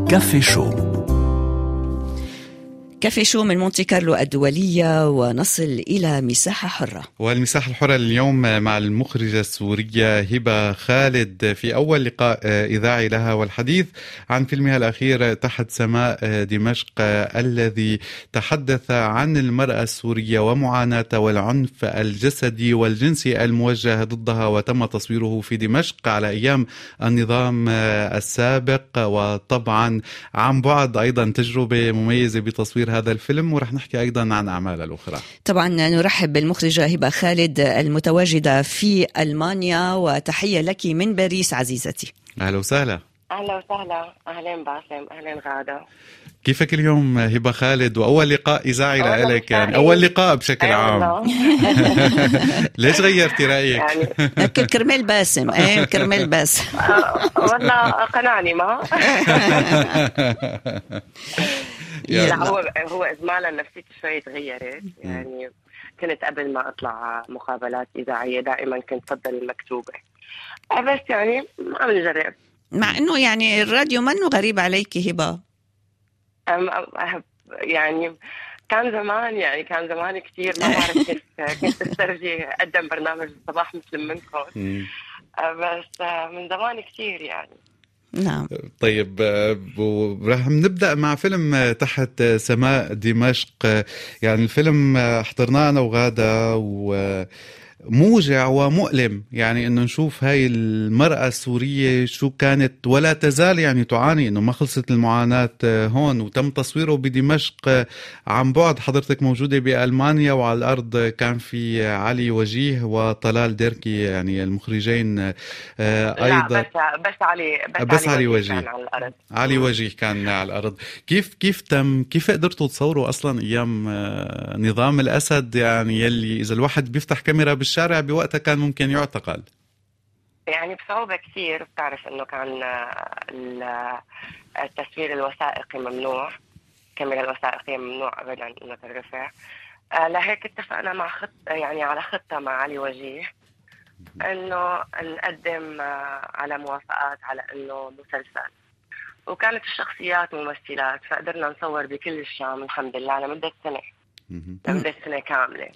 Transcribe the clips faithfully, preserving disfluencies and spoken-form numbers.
كافي شو. كافي شو من مونتي كارلو الدولية، ونصل إلى مساحة حرة. والمساحة الحرة اليوم مع المخرجة السورية هبة خالد في أول لقاء إذاعي لها، والحديث عن فيلمها الأخير تحت سماء دمشق، الذي تحدث عن المرأة السورية ومعاناتها والعنف الجسدي والجنسي الموجه ضدها، وتم تصويره في دمشق على أيام النظام السابق، وطبعا عن بعد أيضا تجربة مميزة بتصوير هذا الفيلم، ورح نحكي أيضا عن أعمالها الأخرى. طبعا نرحب بالمخرجة هبة خالد المتواجدة في ألمانيا، وتحية لك من باريس عزيزتي. أهلا وسهلا. أهلا وسهلا. أهلا باسم. أهلا غادة. كيفك اليوم هبة خالد؟ وأول لقاء إذاعي لك، يعني أول لقاء بشكل عام. ليش غيرتي رأيك؟ يعني كرمال باسم. ايه كرمال باسم. والله قنعني ما لا هو هو إجمالا نفسيتي شوي تغيرت. يعني كنت قبل ما أطلع مقابلات إذاعية دائما كنت أفضل المكتوبة، بس يعني ما عم نجرب، مع إنه يعني الراديو منه غريب عليك هبة. يعني كان زمان يعني كان زمان كتير ما بعرف كيف كنت استرجي أقدم برنامج الصباح مثل منكم، بس من زمان كتير يعني. نعم. طيب رح نبدأ مع فيلم تحت سماء دمشق. يعني الفيلم احضرناه أنا وغادة، و موجع ومؤلم، يعني انه نشوف هاي المرأة السورية شو كانت ولا تزال يعني تعاني، انه ما خلصت المعاناة هون، وتم تصويره بدمشق عن بعد. حضرتك موجودة بألمانيا، وعلى الأرض كان في علي وجيه وطلال ديركي، يعني المخرجين أيضا. لا بس, بس علي بس, بس علي, علي وجيه وجيه كان على الأرض. علي وجيه كان على الأرض. كيف كيف تم كيف قدرتوا تصوروا أصلا أيام نظام الأسد، يعني يلي إذا الواحد بيفتح كاميرا بالشارع بوقتها كان ممكن يعتقل؟ يعني بصعوبة كثير. بتعرف انه كان التصوير الوثائقي ممنوع، الكاميرا الوثائقية ممنوع ابدا انه ترفع. لهيك اتفقنا مع خط يعني على خطة مع علي وجيه انه نقدم على موافقات على انه مسلسل، وكانت الشخصيات ممثلات، فقدرنا نصور بكل الشام الحمد لله على مدة سنة لمدة سنة كاملة.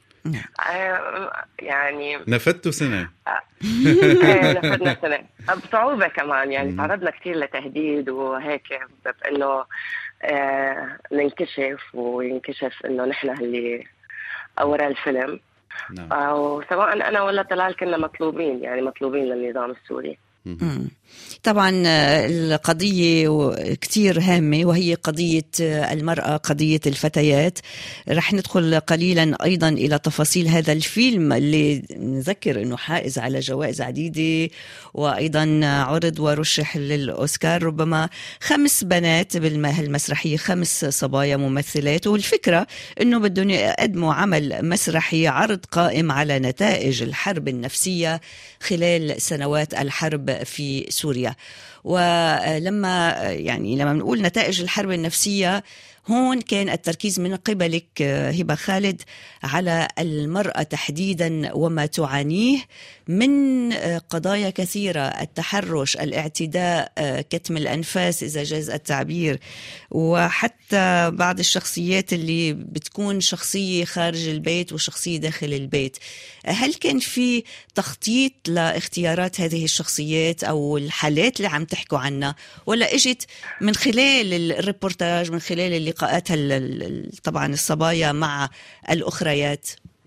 يعني نفدتوا سنة. نفدنا سنة بصعوبة كمان، يعني تعرضنا كتير لتهديد وهيك، بأنه آه ننكشف وينكشف إنه نحن اللي وراء الفيلم. نعم. أو سواء أنا ولا طلال كنا مطلوبين، يعني مطلوبين للنظام السوري. طبعا القضية كتير هامة، وهي قضية المرأة، قضية الفتيات. رح ندخل قليلا أيضا إلى تفاصيل هذا الفيلم اللي نذكر أنه حائز على جوائز عديدة، وأيضا عرض ورشح للأوسكار. ربما خمس بنات بالمسرحية، خمس صبايا ممثلات، والفكرة أنه بدهم يقدموا عمل مسرحي، عرض قائم على نتائج الحرب النفسية خلال سنوات الحرب في سوريا. ولما يعني لما بنقول نتائج الحرب النفسية، هون كان التركيز من قبلك هبة خالد على المرأة تحديدا وما تعانيه من قضايا كثيرة: التحرش، الاعتداء، كتم الأنفاس إذا جاز التعبير، وحتى بعض الشخصيات اللي بتكون شخصية خارج البيت وشخصية داخل البيت. هل كان في تخطيط لاختيارات هذه الشخصيات أو الحالات اللي عم تحكوا عنها، ولا إجت من خلال الريبورتاج، من خلال اللقاءات طبعا الصبايا مع الأخريات؟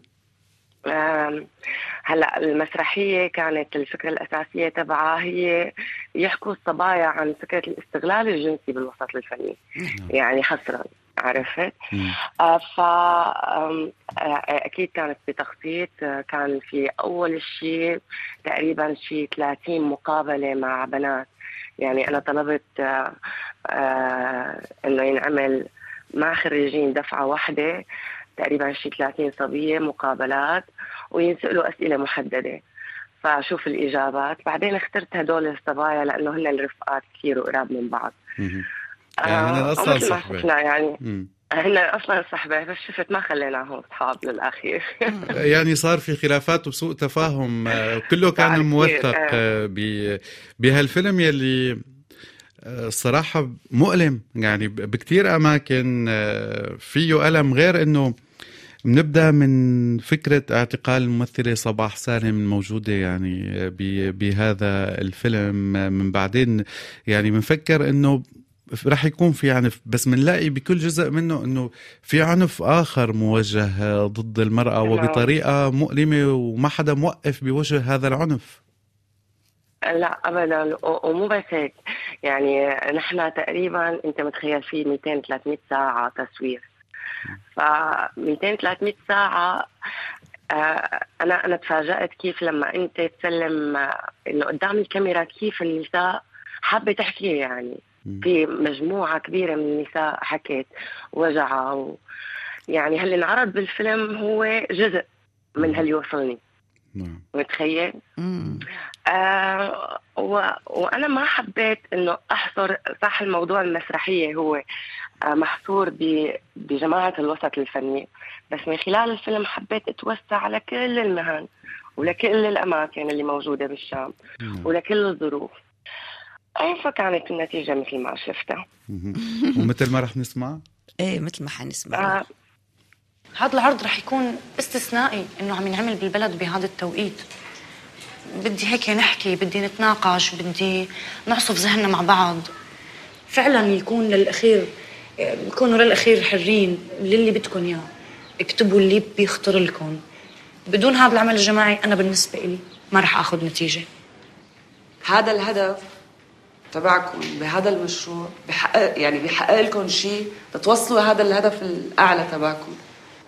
هلا المسرحية كانت الفكرة الأساسية تبعها هي يحكوا الصبايا عن فكرة الاستغلال الجنسي بالوسط الفني، يعني حصرا، عرفت؟ آه ف أكيد كانت بتخطيط. كان في أول شيء تقريبا شيء ثلاثين مقابلة مع بنات. يعني أنا طلبت آه آه إنه ينعمل مع خريجين دفعة واحدة تقريبا شيء ثلاثين صبية مقابلات، وينسألوا أسئلة محددة، فشوف الإجابات. بعدين اخترت هدول الصبايا لأنه هن الرفقات كثير وقراب من بعض. يعني هن أصلا صحبة، يعني هن أصلا صحبة، بس شفت ما خليناهم أصحاب للأخير. يعني صار في خلافات وسوء تفاهم، كله كان موثق بهالفيلم يلي الصراحة مؤلم، يعني بكتير أماكن فيه ألم، غير أنه بنبدأ من فكرة اعتقال الممثلة صباح سالم الموجودة يعني بهذا الفيلم. من بعدين يعني بنفكر أنه رح يكون في عنف، بس منلاقي بكل جزء منه أنه في عنف آخر موجه ضد المرأة وبطريقة مؤلمة، وما حدا موقف بوجه هذا العنف. لا ابدا، ومو بس هيك، يعني نحن تقريبا انت متخيل في مئتين ثلاثمئة ساعه تصوير، ف مئتين ثلاثمئة ساعه. انا انا تفاجأت كيف لما انت تسلم انه قدام الكاميرا كيف النساء حابه تحكي، يعني في مجموعه كبيره من النساء حكت وجعها و... يعني هل انعرض بالفيلم هو جزء من هل يوصلني. متخيل؟ آه و... وأنا ما حبيت إنه أحصر، صح الموضوع المسرحية هو آه محصور ب... بجماعة الوسط الفني، بس من خلال الفيلم حبيت أتوسع على كل المهن ولكل الأماكن اللي موجودة بالشام ولكل الظروف. أي فكانت النتيجة مثل ما شفتها ومثل ما رح نسمع إيه مثل ما حنسمع. آه هذا العرض رح يكون استثنائي إنه عم ينعمل بالبلد بهذا التوقيت. بدي هيك نحكي، بدي نتناقش، بدي نعصف ذهننا مع بعض، فعلا يكون للأخير، يكونوا للأخير حرين للي بدكم إياه، اكتبوا اللي بيخطر لكم. بدون هذا العمل الجماعي أنا بالنسبة لي ما رح أخذ نتيجة. هذا الهدف تبعكم بهذا المشروع بحقق، يعني بيحقق لكم شيء تتوصلوا هذا الهدف الأعلى تبعكم.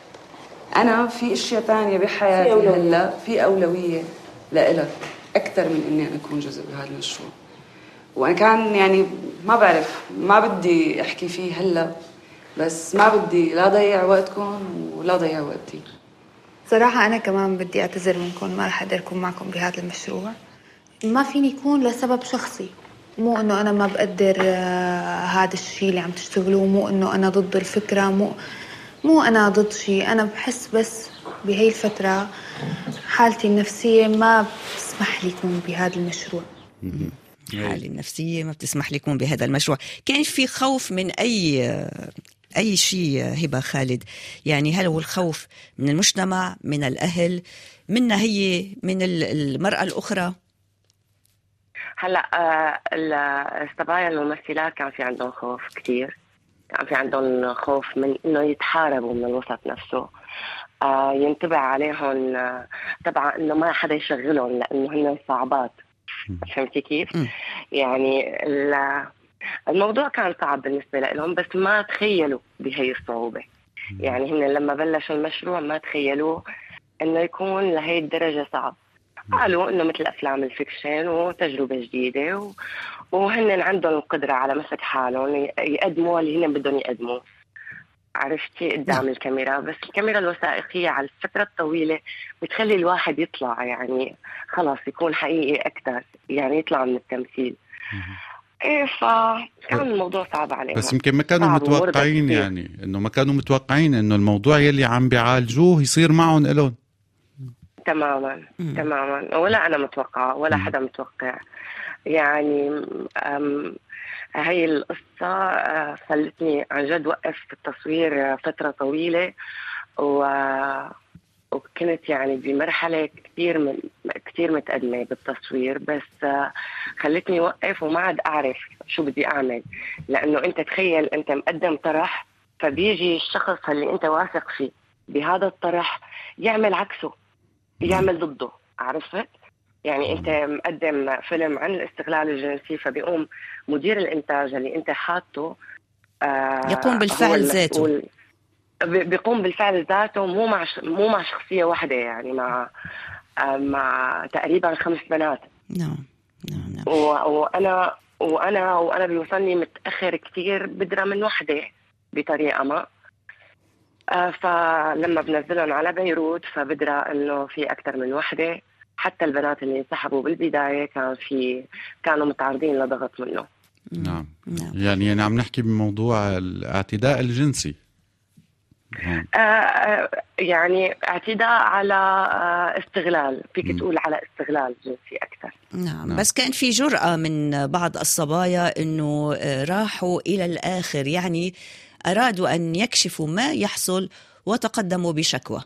أنا في أشياء تانية بحياتي هلا في أولوية لإلك أكثر من إني أكون جزء بهذا المشروع. وأنا كان يعني ما بعرف، ما بدي أحكي فيه هلا، بس ما بدي لا ضيع وقتكم ولا ضيع وقتي. صراحة أنا كمان بدي أعتذر منكم، ما رح أقدر أكون معكم بهذا المشروع. ما فيني يكون لسبب شخصي، مو إنه أنا ما بقدر هذا الشيء اللي عم تشتغلوه، مو إنه أنا ضد الفكرة، مو مو أنا ضد شيء. أنا بحس بس بهاي الفترة حالتي النفسية ما بتسمح لي يكون بهذا المشروع. حالي النفسية ما بتسمح لي يكون بهذا المشروع. كان في خوف من أي أي شيء هبة خالد؟ يعني هل هو الخوف من المجتمع، من الأهل، منا هي، من المرأة الأخرى؟ هلا الصبايا الممثلات كان في عندهم خوف كتير، كان في عندهم خوف من إنه يتحاربوا من الوسط نفسه، آه ينتبه عليهم، آه طبعا إنه ما حدا يشغلهم لأنه هن صعبات. فهمتي كيف؟ م. يعني الموضوع كان صعب بالنسبة لهم، بس ما تخيلوا بهي الصعوبة. يعني هن لما بلشوا المشروع ما تخيلوا إنه يكون لهي الدرجة صعب. قالوا إنه مثل أفلام الفيكشن وتجربة جديدة و... وهن عندهم القدرة على مسك حالهم يقدموا اللي هن بدهم يقدموا، عرفتي، قدام الكاميرا. بس الكاميرا الوثائقية على الفترة الطويلة بتخلي الواحد يطلع، يعني خلاص يكون حقيقي أكتر، يعني يطلع من التمثيل. إيه، فكان الموضوع صعب عليهم. بس يمكن ما كانوا متوقعين، يعني إنه ما كانوا متوقعين إنه الموضوع يلي عم بيعالجوه يصير معهم إلهم. تماما مم. تماما، ولا أنا متوقعة ولا مم. حدا متوقع. يعني هاي القصة خلتني عن جد وقف التصوير فترة طويلة، و... وكنت يعني بمرحلة كتير من... كتير متقدمة بالتصوير، بس خلتني وقف وما عاد أعرف شو بدي أعمل. لأنه أنت تخيل أنت مقدم طرح، فبيجي الشخص اللي أنت واثق فيه بهذا الطرح يعمل عكسه، يعمل ضده، عرفت؟ يعني أنت مقدم فيلم عن الاستغلال الجنسي، فبيقوم مدير الإنتاج اللي أنت حاطه آه يقوم بالفعل ذاته، بيقوم بالفعل ذاته، مو مع مو مع شخصية واحدة، يعني مع آه مع تقريبا خمس بنات. نعم نعم نعم. وأنا وأنا وأنا بيوصلني متأخر كتير، بدرى من وحدة بطريقة ما. آه فلما بنزلهم على بيروت فبدرى إنه في أكتر من وحدة. حتى البنات اللي انسحبوا بالبداية كان في كانوا متعرضين لضغط منه. نعم. نعم يعني يعني عم نحكي بموضوع الاعتداء الجنسي. آه يعني اعتداء على استغلال، فيك تقول على استغلال جنسي أكثر. نعم. بس كان في جرأة من بعض الصبايا أنه راحوا إلى الآخر، يعني أرادوا أن يكشفوا ما يحصل وتقدموا بشكوى.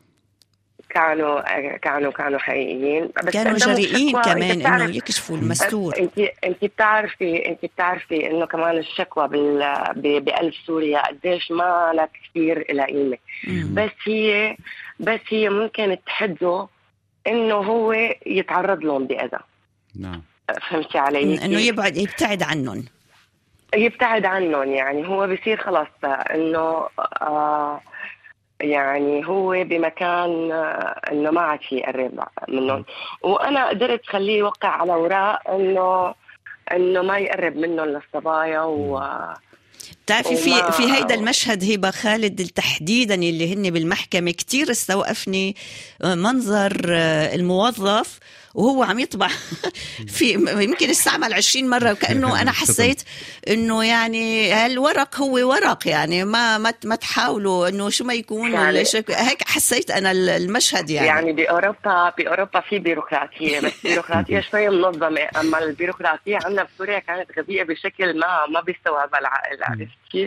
كانوا كانوا كانوا حقيقيين، بس كانوا جريئين كمان انه يكشفوا المستور. انت انت بتعرفي انت بتعرفي انه كمان الشكوى بال بقلب سوريا قديش ما لها كثير لها قيمه، بس هي بس هي ممكن تحده انه هو يتعرض لهم باذى. نعم، فهمتي علي؟ انه يبعد يبتعد عنهم يبتعد عنهم يعني هو بيصير خلاص انه آه يعني هو بمكان انه ما عاد في يقرب منهم، وانا قدرت خليه يوقع على اوراق انه انه ما يقرب منهم للصبايا. و بتعرفي في في هيدا المشهد هبه خالد تحديدا اللي هن بالمحكمه كتير استوقفني منظر الموظف وهو عم يطبع في يمكن استعمل عشرين مرة، وكأنه أنا حسيت إنه يعني هالورق هو ورق، يعني ما ما ما تحاولوا إنه شو ما يكون يعني هيك حسيت أنا المشهد. يعني يعني بأوروبا بأوروبا في بيروقراطية، بس بيروقراطية شوية منظمة، أما البيروقراطية عندنا بسوريا كانت غبية بشكل ما ما بيستوعبها العقل. عرفتي؟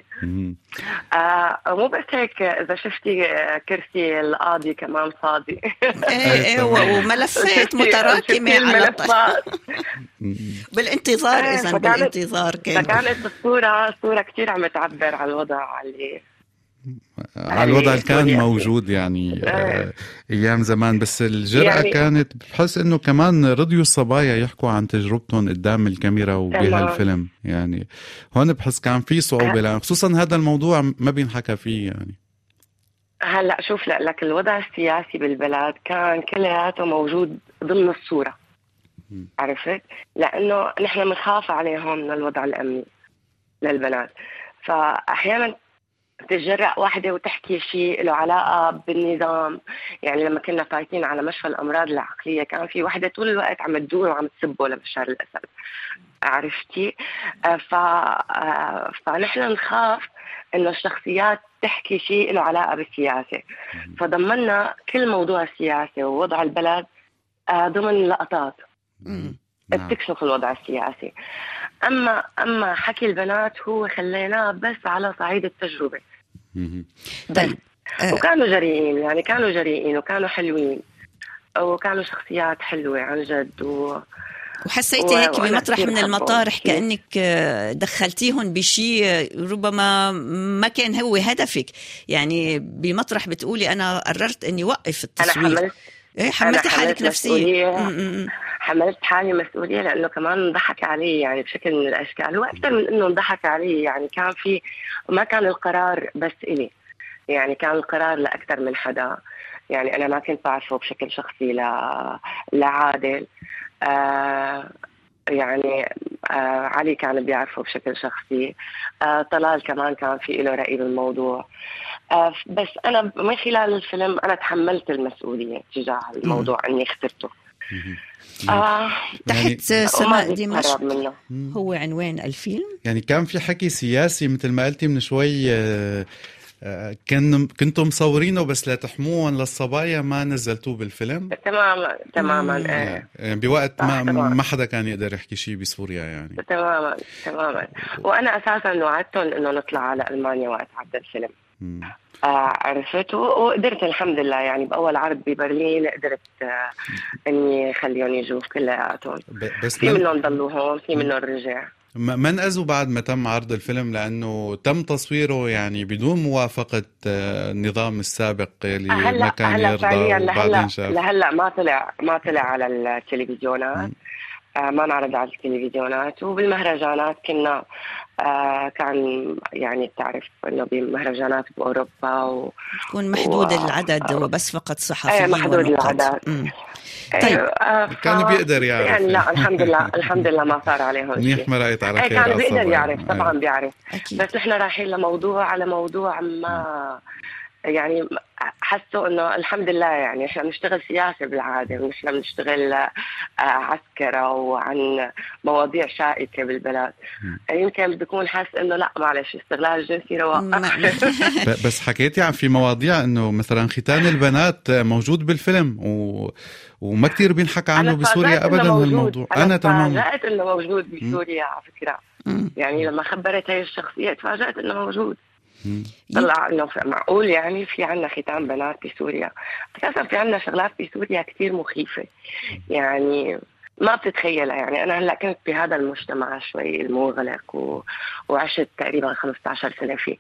آه مو بس هيك، إذا شفتي كرسي القاضي كمان فاضي. إيه إيه وملفات متراكمة على الملفات بالانتظار. إذا بالانتظار كان فكانت الصورة الصورة كتير عم تعبر على الوضع اللي على الوضع اللي كان موجود يعني آه أيام زمان. بس الجرأة يعني كانت بحس إنه كمان رضيوا الصبايا يحكوا عن تجربتهم قدام الكاميرا وبهالفيلم. يعني هون بحس كان في صعوبة، لأن خصوصا هذا الموضوع ما بينحكى فيه. يعني هلأ شوف لك الوضع السياسي بالبلد كان كلياته موجود ضمن الصورة، عرفت؟ لأنه نحن بنخاف عليهم من الوضع الأمني للبنات، فأحيانا تتجرأ واحدة وتحكي شيء له علاقة بالنظام. يعني لما كنا فايتين على مشفى الأمراض العقلية كان في واحدة طول الوقت عم تدور وعم تسبه لبشار الأسد، عرفتي؟ ف... فنحن نخاف إنه الشخصيات تحكي شيء له علاقة بالسياسة، فضمننا كل موضوع السياسة ووضع البلد ضمن لقطات بتكشف الوضع السياسي. أما أما حكي البنات هو خليناه بس على صعيد التجربة. طيب وكانوا جريئين، يعني كانوا جريئين وكانوا حلوين وكانوا شخصيات حلوة عن جد. و وحسيتي هيك بمطرح من المطارح كأنك دخلتيهم بشيء ربما ما كان هو هدفك، يعني بمطرح بتقولي أنا قررت أني وقف التصوير. أنا حملت إيه حملتي حالك نفسية؟ حملت حالي مسؤولية لأنه كمان انضحك عليه يعني بشكل من الأشكال، وأكثر من أنه انضحك عليه يعني كان في ما كان القرار بس إلي، يعني كان القرار لأكثر من حدا. يعني أنا ما كنت بعرفه بشكل شخصي لا لعادل، آه يعني آه علي كان بيعرفه بشكل شخصي، آه طلال كمان كان في له رأي بالموضوع. آه بس أنا من خلال الفيلم أنا تحملت المسؤولية تجاه الموضوع أني اخترته. آه تحت سماء دمشق هو عنوان الفيلم. يعني كان في حكي سياسي مثل ما قلتي من شوي، آه كان كنتم مصورينه بس لا تحموهم للصبايا ما نزلتوه بالفيلم. تماما تماما يعني بوقت ما ما حدا كان يقدر يحكي شيء بسوريا يعني. تماما تماما. وانا اساسا وعدتهم انه نطلع على المانيا وقت عرض الفيلم. آه عرفته وقدرت الحمد لله، يعني باول عرض ببرلين قدرت آه اني خليهم يجوا كلياتهم، بس في منهم ضلوا هون في منهم رجع. ما انقذوا بعد ما تم عرض الفيلم لأنه تم تصويره يعني بدون موافقة النظام السابق اللي ما كان يرضى، وبعدين شاف لهلا ما طلع ما طلع على التلفزيونات، آه ما انعرض على التلفزيونات. وبالمهرجانات كنا آه كان يعني بتعرف انه بمهرجانات باوروبا و... تكون محدود و... العدد وبس فقط صحفيين. ايه محدود العدد. طيب آه ف... كان بيقدر يعرف يعني لا الحمد لله الحمد لله ما صار عليهم شيء. منيح مرقت على خير. كان بيقدر يعرف طبعا بيعرف. أكيد. بس نحن رايحين لموضوع على موضوع ما يعني حسوا انه الحمد لله يعني احنا بنشتغل سياسه بالعاده، مش بنشتغل عسكره وعن مواضيع شائكه بالبلد. يمكن بيكون حاسس انه لا معلش استغلال الجنسي رواق. بس حكيتي عن في مواضيع انه مثلا ختان البنات موجود بالفيلم و... وما كتير بينحكى عنه بسوريا ابدا هالموضوع. انا, أنا تمام تفاجأت انه موجود بسوريا على فكره. يعني لما خبرت هاي الشخصيه تفاجأت انه موجود. طلع انه معقول يعني في عنا ختان بنات بسوريا. اساسا في عنا شغلات بسوريا كتير مخيفه يعني ما بتتخيلها. يعني انا هلا كنت بهذا المجتمع شوي المغلق و... وعشت تقريبا خمسة عشر سنه فيه.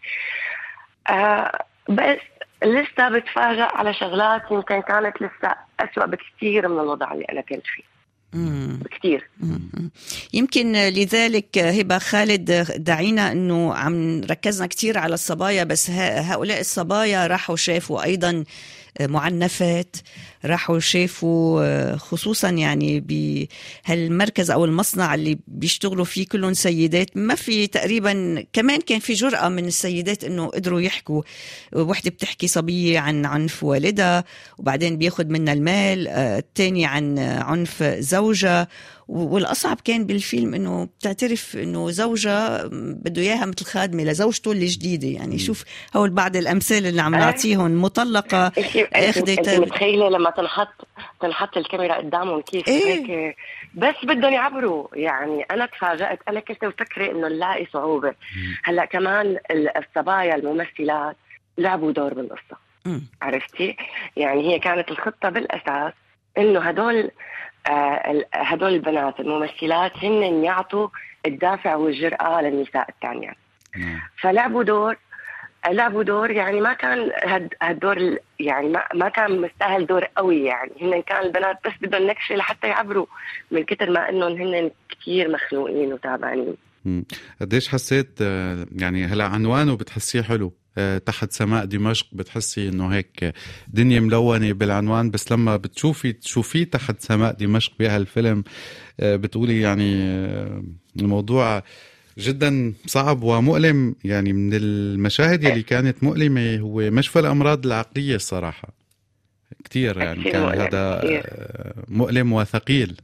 آه بس لسه بتفاجأ على شغلات يمكن كانت لسه أسوأ بكثير من الوضع اللي أنا كنت فيه. مم. بكثير. مم. يمكن لذلك هبة خالد دعينا أنه عم ركزنا كتير على الصبايا، بس هؤلاء الصبايا راحوا شافوا أيضا معنفات، راحوا شافوا خصوصا يعني بهالمركز أو المصنع اللي بيشتغلوا فيه كلهم سيدات، ما في تقريبا كمان كان في جرأة من السيدات أنه قدروا يحكوا. وحدة بتحكي صبية عن عنف والدها وبعدين بياخد منها المال، الثاني عن عنف زوجها، والأصعب كان بالفيلم أنه بتعترف أنه زوجها بده إياها مثل خادمة لزوجته الجديدة. يعني شوف هول بعض الأمثال اللي عم نعطيهم. مطلقة أخذت. أنت متخيلة لما تنحط تنحط الكاميرا قدامهم كيف إيه؟ هيك بس بدهم يعبروا. يعني أنا تفاجأت، أنا كنت مفكرة إنه نلاقي صعوبة. هلأ كمان الصبايا الممثلات لعبوا دور بالقصة. عرفتي؟ يعني هي كانت الخطة بالأساس إنه هدول آه هدول البنات الممثلات هن يعطوا الدافع والجرأة للنساء الثانيات. فلعبوا دور لعبوا دور يعني ما كان هالدور يعني ما ما كان مستاهل دور قوي. يعني هن كان البنات بس بدهم نكشة لحتى يعبروا من كتر ما انهم هن كتير مخنوقين وتعبانين. قديش حسيت يعني هلا عنوانه بتحسيه حلو، تحت سماء دمشق، بتحسي انه هيك دنيا ملونة بالعنوان، بس لما بتشوفي تشوفيه تحت سماء دمشق بهالفيلم بتقولي يعني الموضوع جدا صعب ومؤلم. يعني من المشاهد اللي كانت مؤلمة هو مشفى الأمراض العقلية الصراحة كتير. يعني كان هذا مؤلم وثقيل.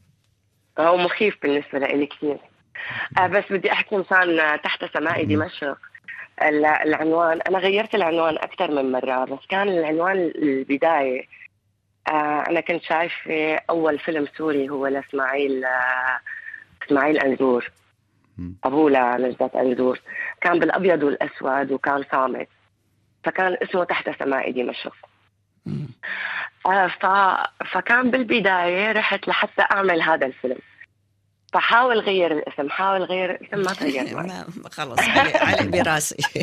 هو مخيف بالنسبة لي كتير. بس بدي أحكي مثلا تحت سماء دمشق العنوان، أنا غيرت العنوان أكثر من مرة، بس كان العنوان البداية أنا كنت شايف أول فيلم سوري هو لإسماعيل إسماعيل أنزور، أبوه لنجدة أنزور، كان بالأبيض والأسود وكان صامت، فكان اسمه تحت سماء دمشق. ف... فكان بالبداية رحت لحتى أعمل هذا الفيلم، فحاول غير الاسم حاول غير الاسم ما تغير خلص على براسي.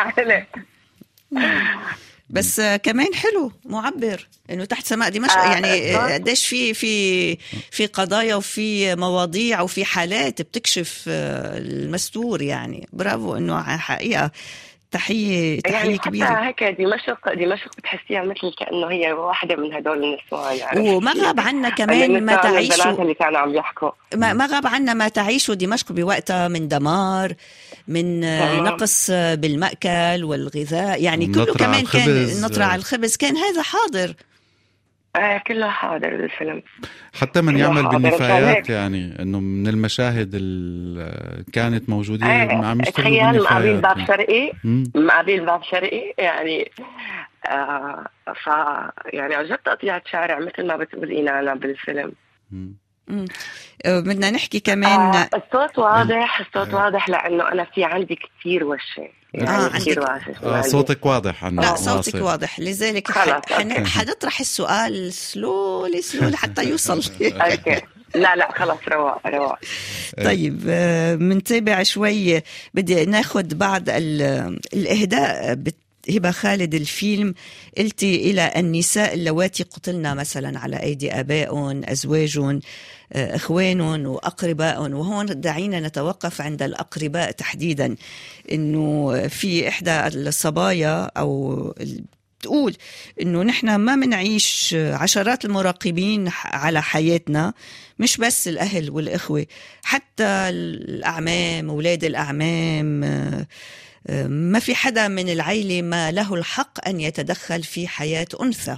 بس كمان حلو معبر انه تحت سماء دمشق. آه يعني قديش في في في قضايا وفي مواضيع وفي حالات بتكشف المستور. يعني برافو انه حقيقة تحية تحية يعني كبيرة. حتى هيك دمشق دمشق بتحسيها مثل كأنه هي واحدة من هدول النسوان. يعني وما غاب عنا كمان ما تعيشوا اللي كانوا عم يحكوا ما, ما غاب عنا ما تعيشوا دمشق بوقتها من دمار، من تمام. نقص بالمأكل والغذاء، يعني كله كمان كان نطرة على الخبز، كان هذا حاضر. آه كله حاضر بالفيلم. حتى من يعمل بالنفايات، يعني انه من المشاهد اللي كانت موجودة آه عم يشتغلوا بالنفايات. تخيل مقابل باب يعني. شرقي مقابل باب شرقي يعني آه ف يعني عجبت تقطيعة شارع مثل ما بتقولين أنا بالفيلم. امم بدنا نحكي كمان آه الصوت واضح الصوت آه. واضح لأنه أنا في عندي كتير وشة. يعني آه كتير آه صوتك واضح عنه. لا صوتك واضح، لذلك حن... حنطرح السؤال سلولي سلولي حتى يوصل. أوكي. لا لا خلاص رواق رواق. طيب منتابع شوي، بدي ناخد بعض الإهداء. هبة خالد الفيلم قلتي إلى النساء اللواتي قتلنا مثلا على أيدي آبائهم، أزواجهم، إخوانهم وأقربائهم، وهون دعينا نتوقف عند الأقرباء تحديدا. إنه في إحدى الصبايا أو تقول إنه نحن ما منعيش عشرات المراقبين على حياتنا، مش بس الأهل والإخوة، حتى الأعمام، أولاد الأعمام، ما في حدا من العيلة ما له الحق أن يتدخل في حياة أنثى.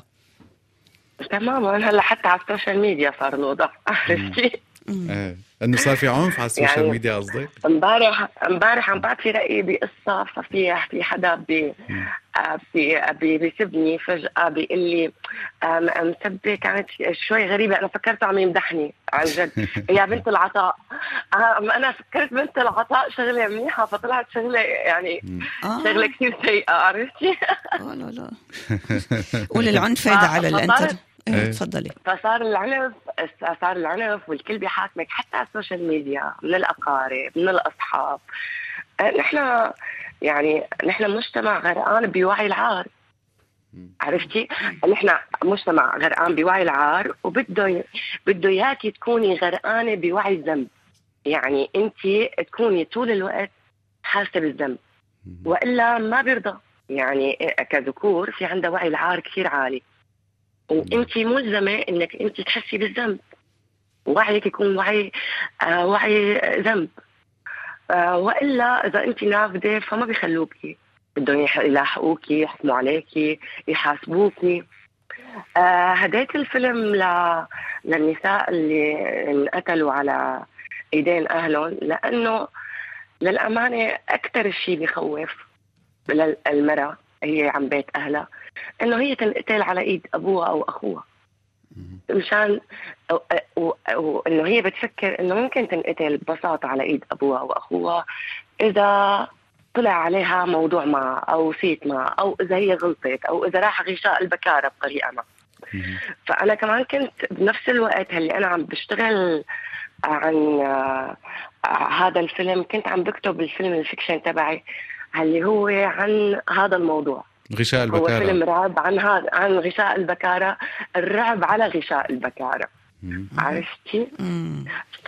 تماما. هلا حتى على السوشيال ميديا صار الوضع، عرفتي؟ ايه انه صار في عنف على السوشيال يعني ميديا قصدك؟ امبارح امبارح عم بعطي رأيي بقصة، ففي في حدا بي بي بيسبني فجأة، بيقول لي مسبة كانت شوي غريبة، أنا فكرته عم يمدحني عن جد. يا بنت العطاء، أنا فكرت بنت العطاء شغلة منيحة، فطلعت شغلة يعني شغلة كثير سيئة، عرفتي؟ اه لا لا قول العنف هذا على الانترنت. ايه تفضلي. فصار العنف صار العنف والكل بيحاكمك حتى على السوشيال ميديا، من الأقارب من الأصحاب. نحن يعني نحن مجتمع غرقان بوعي العار، عرفتي؟ نحن مجتمع غرقان بوعي العار، وبده بده اياكي تكوني غرقانه بوعي الذنب. يعني انت تكوني طول الوقت حاسه بالذنب، والا ما بيرضى. يعني كذكور في عنده وعي العار كثير عالي، وانت ملزمه انك انت تحسي بالذنب، وعيك يكون وعي آه وعي ذنب. آه وإلا إذا أنت نافذة فما بيخلوكي، بدهم يلاحقوكي، يحكموا عليكي، يحاسبوكي. آه هديت الفيلم ل... للنساء اللي انقتلوا على إيدين أهلهم، لأنه للأمانة أكثر شيء بيخوف للمرأة هي عم بيت أهلها إنه هي تنقتل على إيد أبوها أو أخوها، مشان وإنه هي بتفكر إنه ممكن تنقتل ببساطة على إيد أبوها وأخوها إذا طلع عليها موضوع ما أو سيت ما، أو إذا هي غلطت، أو إذا راح غشاء البكارة بطريقة ما. فأنا كمان كنت بنفس الوقت اللي أنا عم بشتغل عن هذا الفيلم كنت عم بكتب الفيلم الفيكشن تبعي اللي هو عن هذا الموضوع، غشاء البكارة. هو فيلم رعب عن هذا، عن غشاء البكارة، الرعب على غشاء البكارة. عرفتي؟ ف...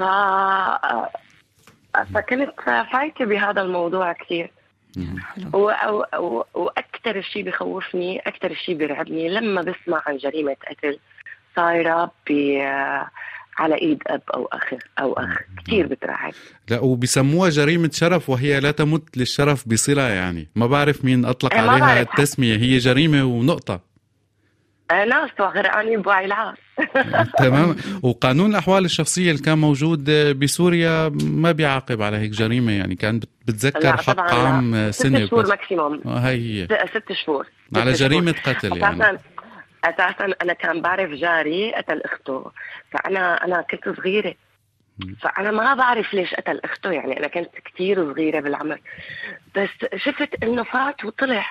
فكنت فايتة بهذا الموضوع كثير. و... و... وأكثر شيء بخوفني، أكثر شيء بيرعبني لما بسمع عن جريمة قتل صايرة ب... على إيد أب أو أخ أو أخ، كثير بترعب. لا وبيسموها جريمة شرف، وهي لا تمت للشرف بصلة. يعني ما بعرف مين أطلق عليها التسمية، هي جريمة ونقطة. ناس غرقانين بوعي العار. تمام. وقانون الأحوال الشخصية اللي كان موجود بسوريا ما بيعاقب على هيك جريمة، يعني كان بتذكر حق عام سنة ست شهور ماكسيموم. هي هي ست شهور على جريمة قتل. يعني أساساً أنا كان بعرف جاري قتل أخته، فأنا أنا كنت صغيرة، فأنا ما بعرف ليش قتل أخته، يعني أنا كنت كتير صغيرة بالعمر، بس شفت إنه فات وطلع.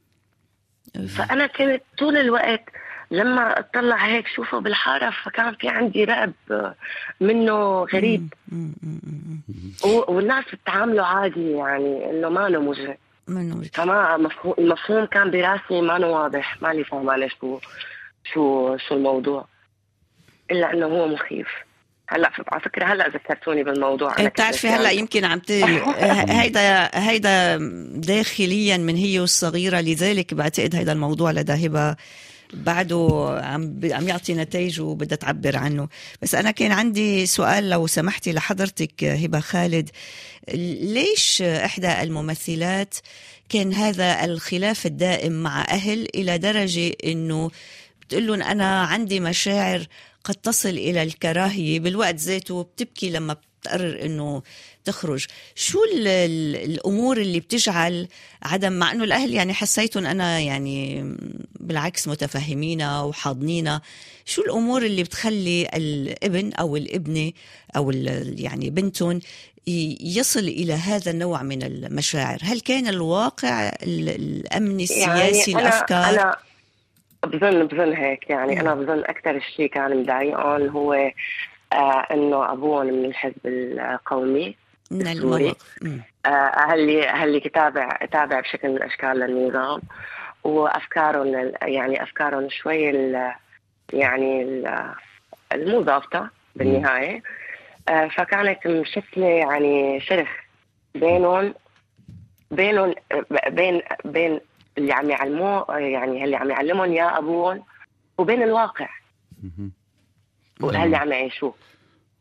فأنا كنت طول الوقت لما أطلع هيك شوفه بالحارة، فكان في عندي رعب منه غريب. والناس بتعامله عادي، يعني إنه ما له مجرم. فما مفهوم المفهوم كان براسي ما واضح، ما لي فاهمه شو شو شو الموضوع، الا انه هو مخيف. هلا على فكره هلا ذكرتوني بالموضوع. انا بتعرفي هلا يمكن عم ت... هيدا هيدا داخليا من هي والصغيره، لذلك بعتقد هيدا الموضوع لدى هبه بعده عم عم يعطي نتائج وبدها تعبر عنه. بس أنا كان عندي سؤال لو سمحتي لحضرتك هبة خالد، ليش إحدى الممثلات كان هذا الخلاف الدائم مع أهل إلى درجة إنه بتقولون أنا عندي مشاعر قد تصل إلى الكراهية، بالوقت ذاته بتبكي لما بتقرر إنه تخرج؟ شو الأمور اللي بتجعل عدم، مع أنه الأهل يعني حسيتهم أنا يعني بالعكس متفهمينا وحاضنينا، شو الأمور اللي بتخلي الابن أو الابنة أو يعني بنتهم يصل إلى هذا النوع من المشاعر؟ هل كان الواقع الأمن السياسي يعني الأفكار؟ أنا, أنا بظن بظن هيك يعني. م. أنا بظن أكثر شيء كان مضايقهم هو آه إنه أبوهم من الحزب القومي السوري، آه اللي اللي كتابع تابع بشكل من الأشكال للنظام، وأفكارهم يعني أفكارهم شوي يعني المو ضابطة بالنهاية. آه فكانت مشكلة يعني شرخ بينهم بينهم بين بين اللي عم يعلموه، يعني اللي عم يعلمهم يا أبوهم، وبين الواقع واللي عم يعيشوه.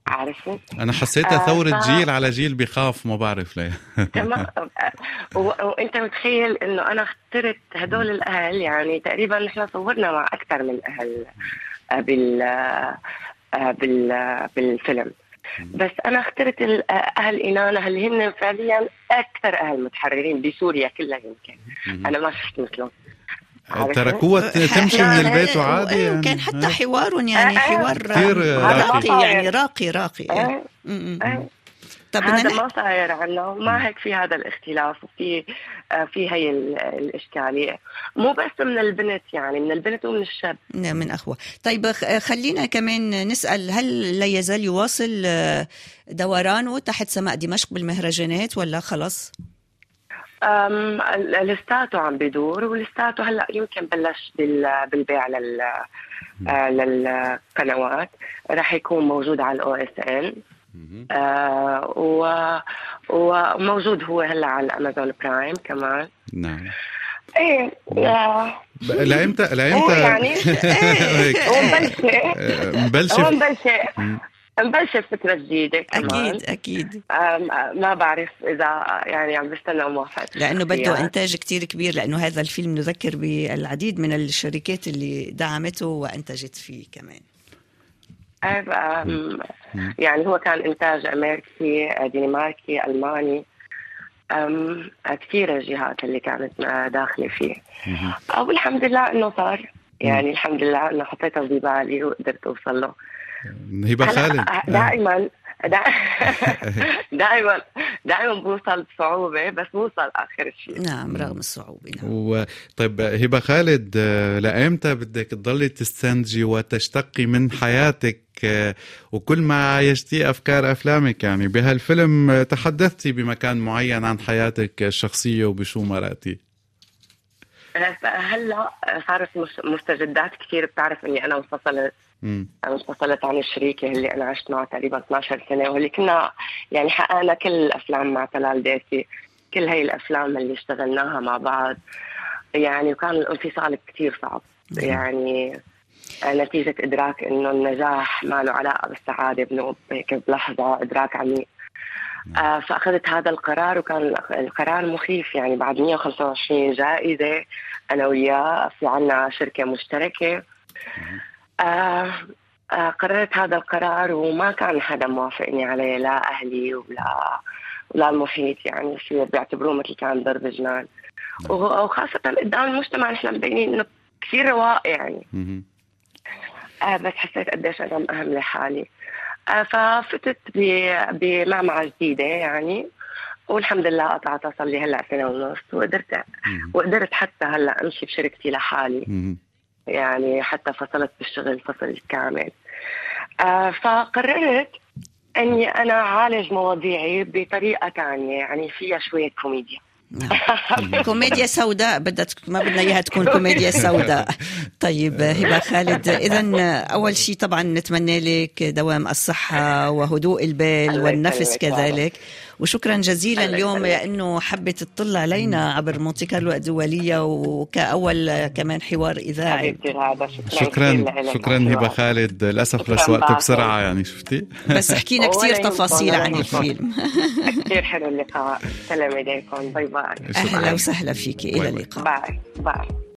عارفة؟ انا حسيتها آه، ثورة ف- جيل على جيل بخاف، ما بعرف ليه. تمام. و- وانت متخيل انه انا اخترت هدول الاهل، يعني تقريبا نحن صورنا مع اكثر من اهل آه، بال آه، بال آه، بالفيلم، بس انا اخترت ال- آه، اهل انانا اللي هن فعليا اكثر اهل متحررين بسوريا كلها يمكن. انا ما شفت مثلهم. عارفة؟ تركوها ت- تمشي من البيت وعادي إيه، يعني. وكان حتى آه. حوار يعني آه، آه. حوار كتير هذا ما راقي، صاير. يعني راقي راقي إيه. آه، م- م. آه. طب بدنا هذا نحكي- ما صاير عنا، وما هيك في هذا الاختلاف، وفي آه، في هي ال- الإشكالية، مو بس من البنت، يعني من البنت ومن الشاب. من أخوة. طيب خ- خلينا كمان نسأل، هل لا يزال يواصل آه، دورانه تحت سماء دمشق بالمهرجانات ولا خلص؟ أم، ال- لستاته عم بدور، ولستاته هلا يمكن بلش بال- بالبيع لل آه، للقنوات، راح يكون موجود على الاو اس ان، وموجود هو هلا على الامازون برايم كمان. نعم. ايه آه، ب- لأيمتى هو لأيمتى يعني هيك ومبلشة آه، مبلشة. ومبلشة مبلشة فترة جديدة كمان. أكيد أكيد، أم، ما بعرف إذا يعني عم بستنى موافقة لأنه بده الشخصيات. إنتاج كتير كبير، لأنه هذا الفيلم نذكر بالعديد من الشركات اللي دعمته وأنتجت فيه كمان. أم، أم، يعني هو كان إنتاج أمريكي، دنماركي، ألماني، أم، كثير الجهات اللي كانت داخلة فيه، والحمد لله إنه صار، يعني الحمد لله إنه حطيته ببالي وقدرت أوصل له. هبة خالد دائما دائما دائما بوصل بصعوبة، بس بوصل آخر شيء. نعم رغم الصعوبة. نعم. و... طيب هبة خالد، آه، لأيمتى بدك تضلي تستنتجي وتشتقي من حياتك آه، وكل ما عايشتي أفكار أفلامك؟ يعني بهالفيلم آه، تحدثتي بمكان معين عن حياتك الشخصية وبشو مرقتي. هلا صارت مس- مستجدات كثير. بتعرف اني انا انفصلت مم. انفصلت عن الشريكة اللي انا عشت معه تقريبا اثناشر سنة، واللي كنا يعني حققنا كل الافلام مع طلال ديسي، كل هاي الافلام اللي اشتغلناها مع بعض، يعني وكان الانفصال كثير صعب. يعني نتيجة ادراك انه النجاح ما له علاقة بالسعادة، بنوب هيك بلحظة ادراك عميق. آه فأخذت هذا القرار، وكان القرار مخيف، يعني بعد مية وخمسة وعشرين جائزة أنا وياه، في عنا شركة مشتركة. آه آه قررت هذا القرار، وما كان حدا موافقني عليه، لا أهلي ولا ولا المحيط، يعني شيء بيعتبروه مثل كان ضرب جنان، وخاصة قدام المجتمع نحن مبينين إنه كثير رواق يعني. آه بس حسيت قديش أنا مأهم لحالي. ففتت بمعمعة جديدة يعني، والحمد لله قطعت صار لي هلا سنة ونص، وقدرت وقدرت حتى هلا امشي بشركتي لحالي، يعني حتى فصلت بالشغل فصل كامل. آه فقررت اني انا اعالج مواضيعي بطريقة تانية، يعني فيها شوية كوميديا. نعم. كوميديا سوداء بدك، ما بدنا اياها تكون كوميديا سوداء. طيب هبة خالد، اذا اول شيء طبعا نتمنى لك دوام الصحة وهدوء كمان والنفس كذلك، وشكرا جزيلا اليوم لانه حبت تطلع علينا عبر مونتي كارلو الدولية وكأول كمان حوار اذاعي. شكرا شكرا هبة خالد، للاسف بس وقته بسرعة يعني شفتي، بس حكينا كثير تفاصيل عن الفيلم. كثير حلو اللقاء، سلام عليكم، باي باي. اهلا وسهلا فيك، الى اللقاء. باي باي.